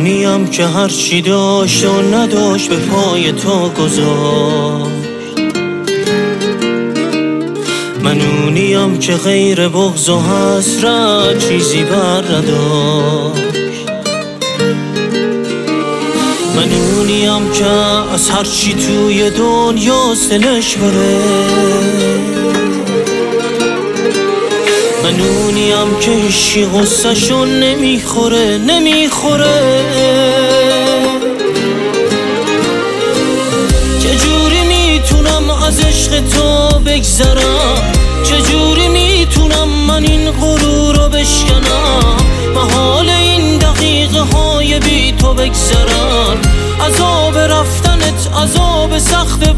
اونیم که هرچی داشت و نداشت به پای تو گذاشت. من اونیم که غیر بغض و حسرت چیزی بر نداشت. من اونیم که از هرچی توی دنیا دلش بره. من اونیم که هیچی غصه‌شون نمیخوره. چجوری میتونم از عشق تو بگذرم؟ چجوری میتونم من این غرور رو بشکنم؟ محال این دقیقه های بی تو بگذرن. عذاب رفتنت عذاب سخت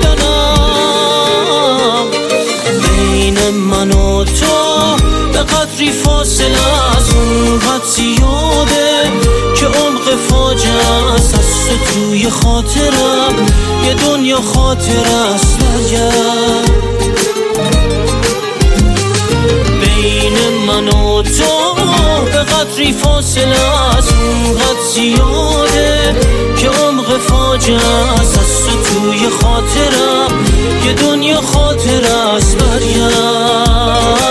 بودنم. بین من و تو به قدری فاصله از اونقدر زیاده که عمق فاجعه است. از تو توی خاطرم یه دنیا خاطر است برگرد. بین من و تو به قدری فاصله از اونقدر زیاده که عمق فاجعه است. از تو توی خاطرم یه دنیا خاطر است برگرد.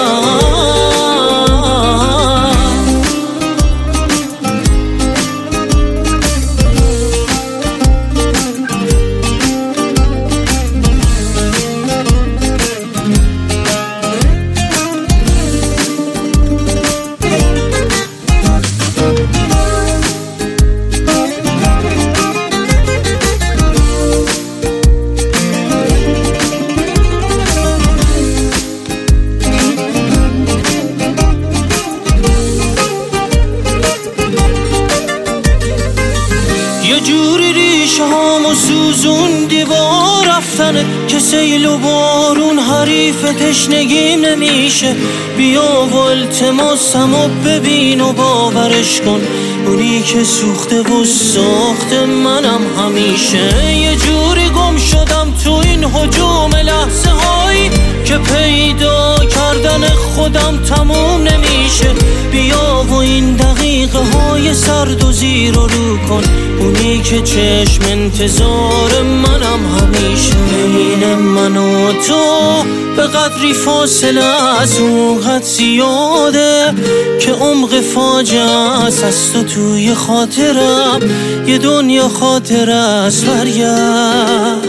یه جوری ریشه هامو سوزوندی با رفتنت که سیل و بارون حریف تشنگیم نمیشه. بیا و التماسمو ببین و باورش کن، اونی که سوخته و ساخته منم همیشه. یه جوری گم شدم تو این هجوم لحظه هایی که پیدا کردن خودم تموم نمیشه. بیا و این دقیقه های سرد و زیر و رو کن، اونی که چشم انتظار منم همیشه. بین من و تو به قدری فاصله از اونقدر زیاده که عمق فاجعه است. از تو توی خاطرم یه دنیا خاطر است برگرد.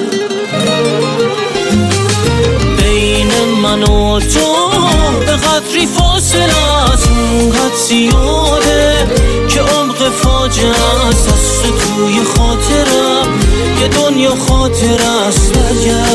بین من و تو به قدری فاصله از اونقدر زیاده که عمق فاجعه است. از تو توی خاطرم یه دنیا خاطر است برگرد.